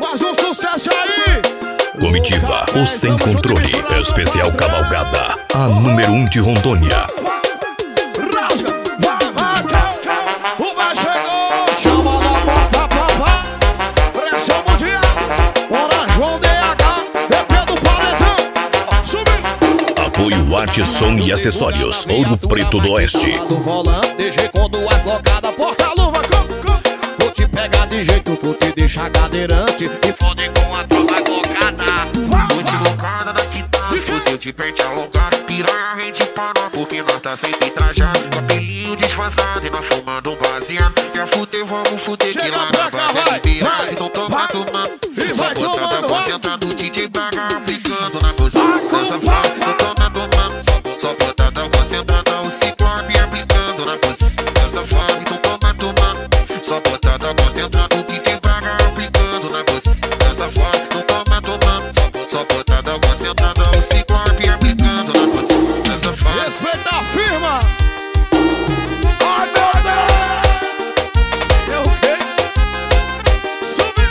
Faz um sucesso aí! Comitiva, o Sem Controle, especial cavalgada, a número 1 de Rondônia. Rasga, o mais chegou, chama na porta, papá. Pressão mundial, bora João DH, DP do Paredão. Subindo. Apoio Arte, Som e Acessórios, Ouro Preto do Oeste. Do volante, DG com duas locadas, porta-luva, vou te pegar de jeito, vou te deixar cadeirante e fode com a tropa colocada. Vou te locada da Titã, se eu te perde alongado, piranha a gente para, porque nós tá sempre trajado, cabelinho disfarçado e nós fumando um baseado. Quer fuder, vamos fuder, que lá na base é liberado, então toma tomando, só botando a concentrado, o DJ Braga aplicando na posição, safado, então toma tomando, só botando a concentrada, o Ciclope aplicando na posição, safado, então toma tomando, só botando a concentrada, o DJ Braga aplicando na posição, safado, então toma tomando, só botando a concentrada, o Ciclope aplicando na posição, safado. Respeita a firma! Ai, meu Deus! Eu o quê? Subi!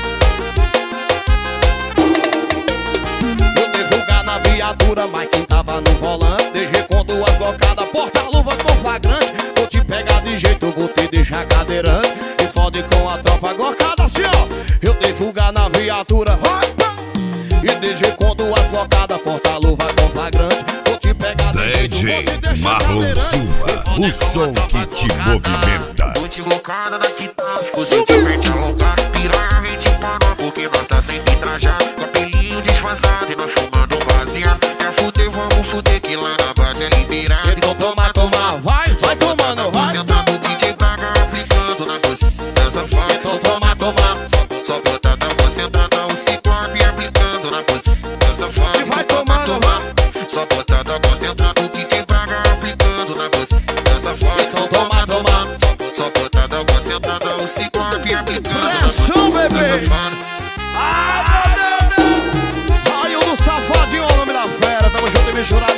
Eu divulgar na viatura, mas quem tava no volante, DG com duas locadas, porta-luva com flagrante. Vou te pegar de jeito, vou te deixar cadeirante e fode com a tropa glocada assim, ó. Eu divulgar na viatura, e DG com duas locadas, porta-luva com flagrante. Vou te pegar de jeito, vou te deixar Marlon cadeirante Silva, e fode o com a som tropa que te glocada. movimenta. Vou te locada da Titã, se eu te perde alongado, piranha a gente para, porque nós tá sempre trajado, cabelinho disfarçado e nós fumando um baseado. Quer fuder, vamos fuder, que lá na base é liberado, Então toma, vai tomando, vai. concentrado, o DJ Braga aplicando na posição, safado. Então toma, Só botando a concentrada, o Ciclope aplicando na posição, safado. E vai tomando, vai. Só botando a concentrada, o DJ Braga aplicando na posição, safado. Então toma. Só botando a concentrada, o Ciclope aplicando na Pressão, bebê. safado. Ah, meu Deus! Raio do Safadinho, é o nome da fera. Tamo junto e misturado.